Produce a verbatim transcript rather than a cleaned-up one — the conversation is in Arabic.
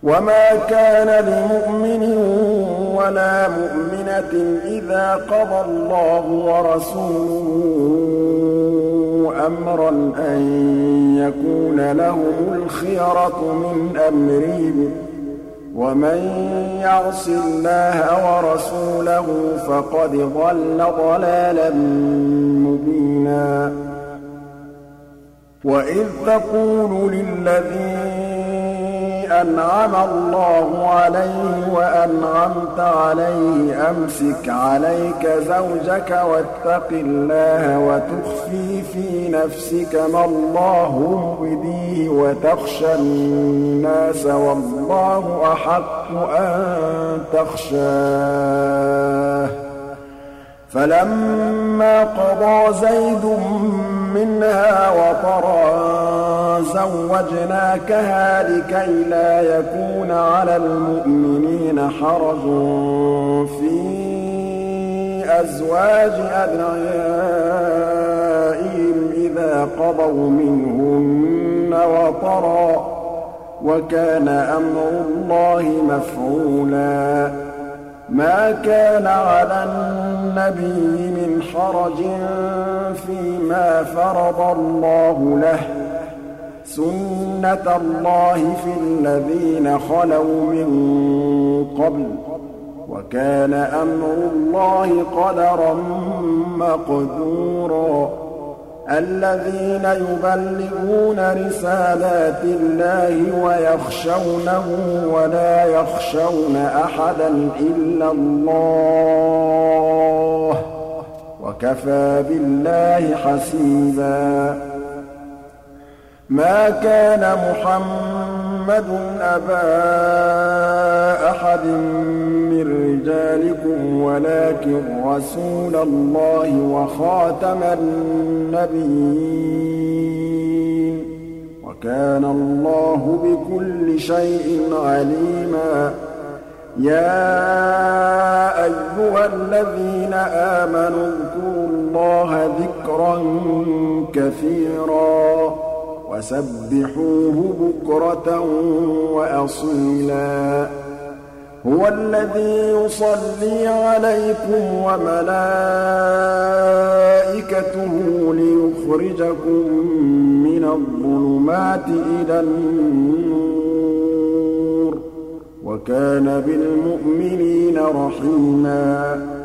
وما كان لمؤمن ولا مؤمنة إذا قضى الله ورسوله أمرا أن يكون لهم الخيرة من أمرهم ومن يعص الله ورسوله فقد ضل ضلالا مبينا وإذ تقول للذي أنعم الله عليه وأنعمت عليه أمسك عليك زوجك واتق الله وتخفي في نفسك ما الله مبديه وتخشى الناس والله أحق أن تخشاه فلما قضى زيد منها وطرا زوجناكها لكي لا يكون على المؤمنين حرج في أزواج أدعيائهم إذا قضوا منهن وطرا وكان أمر الله مفعولا ما كان على النبي من حرج فيما فرض الله له سنة الله في الذين خلوا من قبل وكان أمر الله قدرا مقدورا الذين يبلغون رسالات الله ويخشونه ولا يخشون أحدا إلا الله وكفى بالله حسيبا ما كان محمد أبا أحد من رجالكم ولكن رسول الله وخاتم النبيين وكان الله بكل شيء عليما يا أيها الذين آمنوا اذكروا الله ذكرا كثيرا وسبحوه بكرة وأصيلا هو الذي يصلي عليكم وملائكته ليخرجكم من الظلمات إلى النور وكان بالمؤمنين رحيما